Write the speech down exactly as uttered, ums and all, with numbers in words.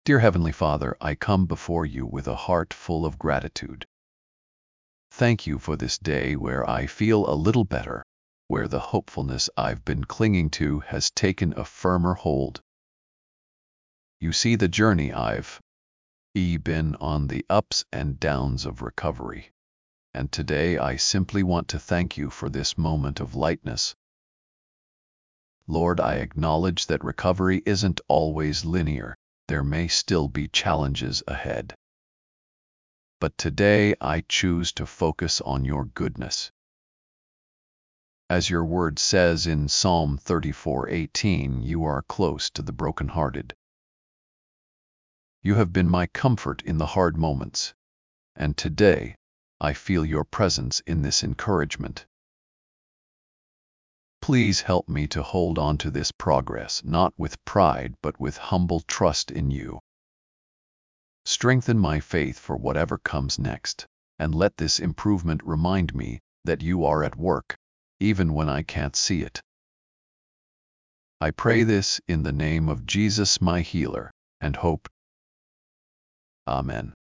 Dear Heavenly Father, I come before you with a heart full of gratitude. Thank you for this day where I feel a little better, where the hopefulness I've been clinging to has taken a firmer hold. You see the journey I've been on, the ups and downs of recovery, and today I simply want to thank you for this moment of lightness. Lord, I acknowledge that recovery isn't always linear. There may still be challenges ahead. But today I choose to focus on your goodness. As your word says in Psalm thirty-four eighteen, you are close to the brokenhearted. You have been my comfort in the hard moments, and today I feel your presence in this encouragement. Please help me to hold on to this progress, not with pride, but with humble trust in you. Strengthen my faith for whatever comes next, and let this improvement remind me that you are at work, even when I can't see it. I pray this in the name of Jesus, my healer and hope. Amen.